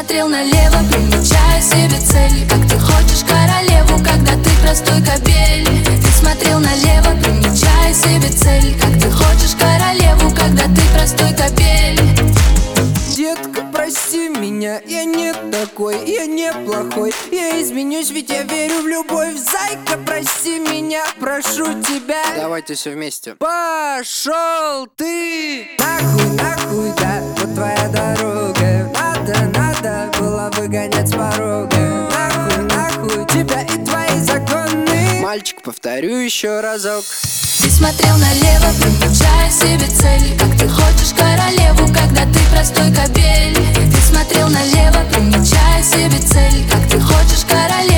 смотрел налево, примечая себе цель. Как ты хочешь королеву, когда ты простой кобель. Ты смотрел налево, примечая себе цель. Как ты хочешь королеву, когда ты простой кобель. Детка, прости меня, я не такой, я не плохой. Я изменюсь, ведь я верю в любовь. Зайка, прости меня, прошу тебя. Давайте все вместе. Пошел ты! Нахуй, нахуй, да, вот твоя дорога. Надо было выгонять с порога. Нахуй, нахуй, тебя и твои законы. Мальчик, повторю еще разок. Ты смотрел налево, примечая себе цель. Как ты хочешь королеву, когда ты простой кобель. Ты смотрел налево, примечая себе цель. Как ты хочешь королеву,